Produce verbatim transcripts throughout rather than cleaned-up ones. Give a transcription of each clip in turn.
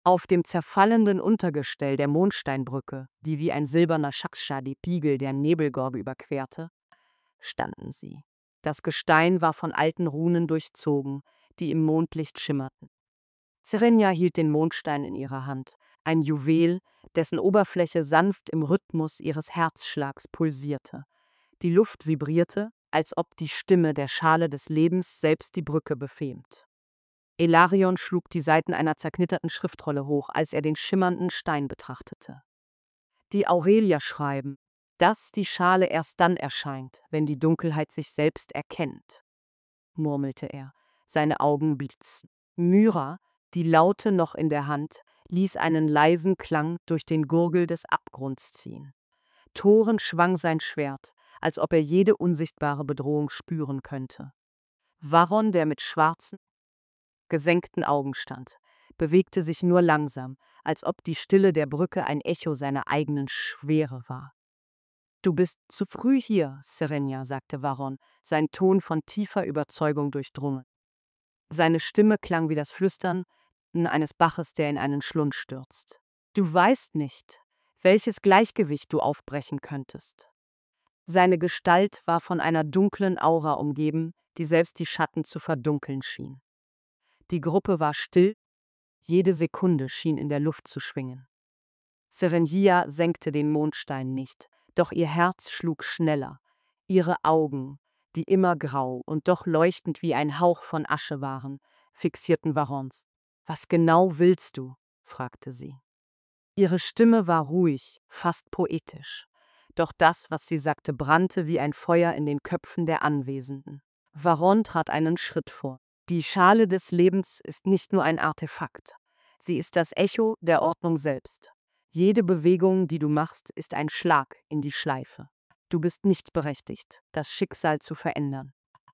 Auf dem zerfallenden Untergestell der Mondsteinbrücke, die wie ein silberner Shaksha die Piegel der Nebelgorge überquerte, standen sie. Das Gestein war von alten Runen durchzogen, die im Mondlicht schimmerten. Serenia hielt den Mondstein in ihrer Hand, ein Juwel, dessen Oberfläche sanft im Rhythmus ihres Herzschlags pulsierte. Die Luft vibrierte, als ob die Stimme der Schale des Lebens selbst die Brücke befemt. Elarion schlug die Seiten einer zerknitterten Schriftrolle hoch, als er den schimmernden Stein betrachtete. Die Aurelia schreiben, dass die Schale erst dann erscheint, wenn die Dunkelheit sich selbst erkennt, murmelte er, seine Augen blitzten. Myra, die Laute noch in der Hand, ließ einen leisen Klang durch den Gurgel des Abgrunds ziehen. Thoren schwang sein Schwert, als ob er jede unsichtbare Bedrohung spüren könnte. Varron, der mit schwarzen, gesenkten Augen stand, bewegte sich nur langsam, als ob die Stille der Brücke ein Echo seiner eigenen Schwere war. »Du bist zu früh hier, Serenia«, sagte Varron, sein Ton von tiefer Überzeugung durchdrungen. Seine Stimme klang wie das Flüstern eines Baches, der in einen Schlund stürzt. »Du weißt nicht, welches Gleichgewicht du aufbrechen könntest.« Seine Gestalt war von einer dunklen Aura umgeben, die selbst die Schatten zu verdunkeln schien. Die Gruppe war still, jede Sekunde schien in der Luft zu schwingen. Serenia senkte den Mondstein nicht, doch ihr Herz schlug schneller. Ihre Augen, die immer grau und doch leuchtend wie ein Hauch von Asche waren, fixierten Varrons. »Was genau willst du?« fragte sie. Ihre Stimme war ruhig, fast poetisch. Doch das, was sie sagte, brannte wie ein Feuer in den Köpfen der Anwesenden. Varron trat einen Schritt vor. Die Schale des Lebens ist nicht nur ein Artefakt. Sie ist das Echo der Ordnung selbst. Jede Bewegung, die du machst, ist ein Schlag in die Schleife. Du bist nicht berechtigt, das Schicksal zu verändern.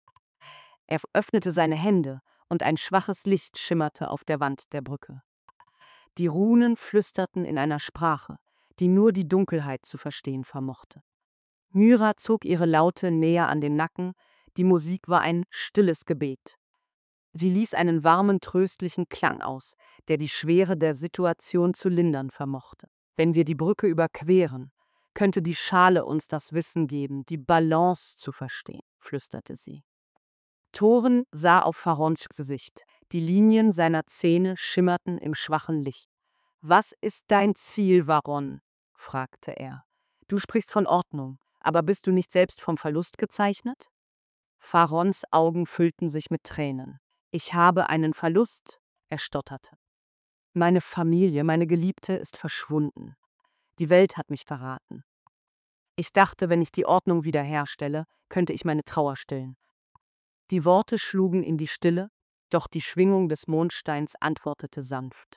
Er öffnete seine Hände, und ein schwaches Licht schimmerte auf der Wand der Brücke. Die Runen flüsterten in einer Sprache, die nur die Dunkelheit zu verstehen vermochte. Myra zog ihre Laute näher an den Nacken, die Musik war ein stilles Gebet. Sie ließ einen warmen, tröstlichen Klang aus, der die Schwere der Situation zu lindern vermochte. Wenn wir die Brücke überqueren, könnte die Schale uns das Wissen geben, die Balance zu verstehen, flüsterte sie. Thoren sah auf Varrons Gesicht. Die Linien seiner Zähne schimmerten im schwachen Licht. »Was ist dein Ziel, Varron?« fragte er. »Du sprichst von Ordnung, aber bist du nicht selbst vom Verlust gezeichnet?« Varrons Augen füllten sich mit Tränen. »Ich habe einen Verlust«, er stotterte. »Meine Familie, meine Geliebte, ist verschwunden. Die Welt hat mich verraten. Ich dachte, wenn ich die Ordnung wiederherstelle, könnte ich meine Trauer stillen.« Die Worte schlugen in die Stille, doch die Schwingung des Mondsteins antwortete sanft.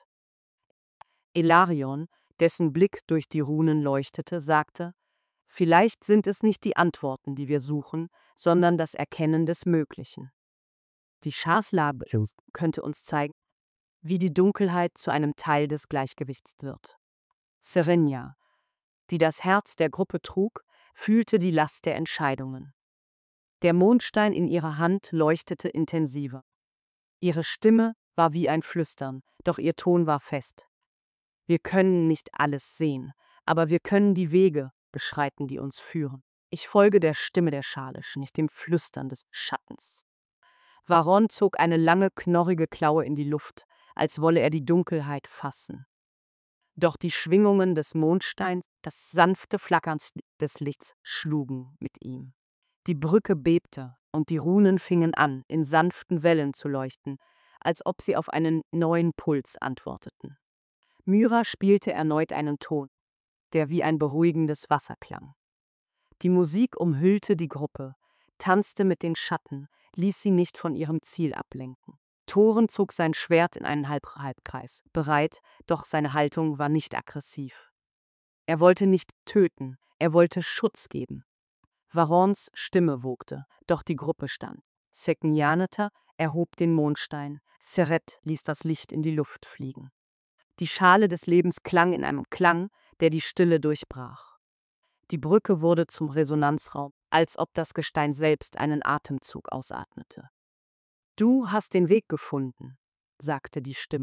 Elarion, dessen Blick durch die Runen leuchtete, sagte, »Vielleicht sind es nicht die Antworten, die wir suchen, sondern das Erkennen des Möglichen. Die Schaslabe könnte uns zeigen, wie die Dunkelheit zu einem Teil des Gleichgewichts wird.« Serenia, die das Herz der Gruppe trug, fühlte die Last der Entscheidungen. Der Mondstein in ihrer Hand leuchtete intensiver. Ihre Stimme war wie ein Flüstern, doch ihr Ton war fest. »Wir können nicht alles sehen, aber wir können die Wege beschreiten, die uns führen. Ich folge der Stimme der Schale, nicht dem Flüstern des Schattens.« Varron zog eine lange, knorrige Klaue in die Luft, als wolle er die Dunkelheit fassen. Doch die Schwingungen des Mondsteins, das sanfte Flackern des Lichts, schlugen mit ihm. Die Brücke bebte, und die Runen fingen an, in sanften Wellen zu leuchten, als ob sie auf einen neuen Puls antworteten. Myra spielte erneut einen Ton, der wie ein beruhigendes Wasser klang. Die Musik umhüllte die Gruppe, tanzte mit den Schatten, ließ sie nicht von ihrem Ziel ablenken. Thoren zog sein Schwert in einen Halb Halbkreis, bereit, doch seine Haltung war nicht aggressiv. Er wollte nicht töten, er wollte Schutz geben. Varrons Stimme wogte, doch die Gruppe stand. Seknjaneta erhob den Mondstein, Seret ließ das Licht in die Luft fliegen. Die Schale des Lebens klang in einem Klang, der die Stille durchbrach. Die Brücke wurde zum Resonanzraum, als ob das Gestein selbst einen Atemzug ausatmete. »Du hast den Weg gefunden«, sagte die Stimme,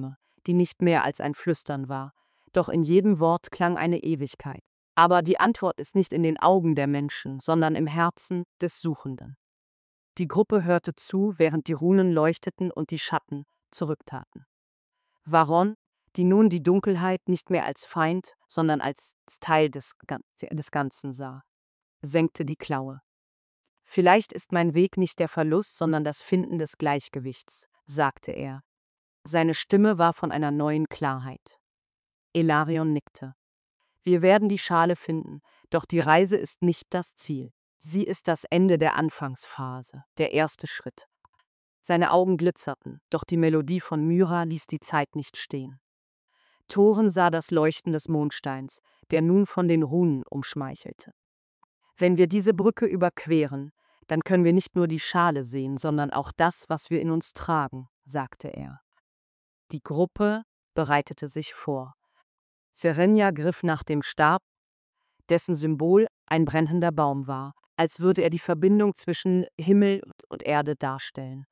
die nicht mehr als ein Flüstern war, doch in jedem Wort klang eine Ewigkeit. Aber die Antwort ist nicht in den Augen der Menschen, sondern im Herzen des Suchenden. Die Gruppe hörte zu, während die Runen leuchteten und die Schatten zurücktaten. Varon, die nun die Dunkelheit nicht mehr als Feind, sondern als Teil des, des Ganzen sah, senkte die Klaue. Vielleicht ist mein Weg nicht der Verlust, sondern das Finden des Gleichgewichts, sagte er. Seine Stimme war von einer neuen Klarheit. Elarion nickte. Wir werden die Schale finden, doch die Reise ist nicht das Ziel. Sie ist das Ende der Anfangsphase, der erste Schritt. Seine Augen glitzerten, doch die Melodie von Myra ließ die Zeit nicht stehen. Thoren sah das Leuchten des Mondsteins, der nun von den Runen umschmeichelte. Wenn wir diese Brücke überqueren, dann können wir nicht nur die Schale sehen, sondern auch das, was wir in uns tragen, sagte er. Die Gruppe bereitete sich vor. Serenia griff nach dem Stab, dessen Symbol ein brennender Baum war, als würde er die Verbindung zwischen Himmel und Erde darstellen.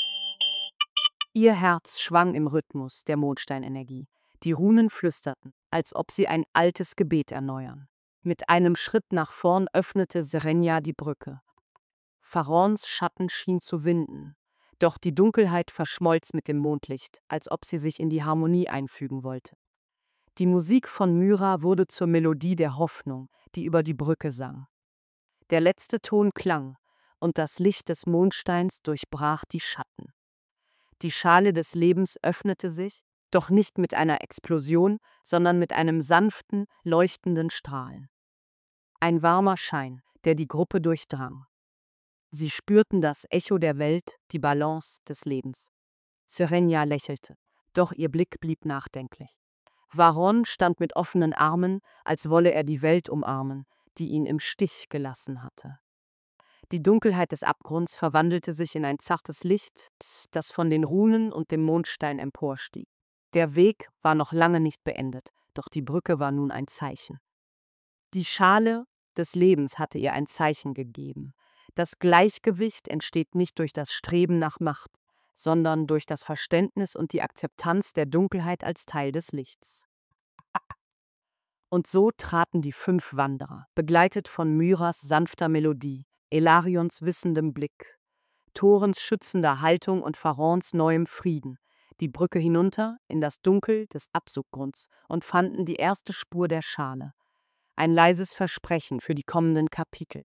Ihr Herz schwang im Rhythmus der Mondsteinenergie. Die Runen flüsterten, als ob sie ein altes Gebet erneuern. Mit einem Schritt nach vorn öffnete Serenia die Brücke. Varons Schatten schien zu winden, doch die Dunkelheit verschmolz mit dem Mondlicht, als ob sie sich in die Harmonie einfügen wollte. Die Musik von Myra wurde zur Melodie der Hoffnung, die über die Brücke sang. Der letzte Ton klang, und das Licht des Mondsteins durchbrach die Schatten. Die Schale des Lebens öffnete sich, doch nicht mit einer Explosion, sondern mit einem sanften, leuchtenden Strahlen. Ein warmer Schein, der die Gruppe durchdrang. Sie spürten das Echo der Welt, die Balance des Lebens. Serenia lächelte, doch ihr Blick blieb nachdenklich. Varon stand mit offenen Armen, als wolle er die Welt umarmen, die ihn im Stich gelassen hatte. Die Dunkelheit des Abgrunds verwandelte sich in ein zartes Licht, das von den Runen und dem Mondstein emporstieg. Der Weg war noch lange nicht beendet, doch die Brücke war nun ein Zeichen. Die Schale des Lebens hatte ihr ein Zeichen gegeben. Das Gleichgewicht entsteht nicht durch das Streben nach Macht, sondern durch das Verständnis und die Akzeptanz der Dunkelheit als Teil des Lichts. Und so traten die fünf Wanderer, begleitet von Myras sanfter Melodie, Elarions wissendem Blick, Thorens schützender Haltung und Varons neuem Frieden, die Brücke hinunter in das Dunkel des Abgrunds und fanden die erste Spur der Schale. Ein leises Versprechen für die kommenden Kapitel.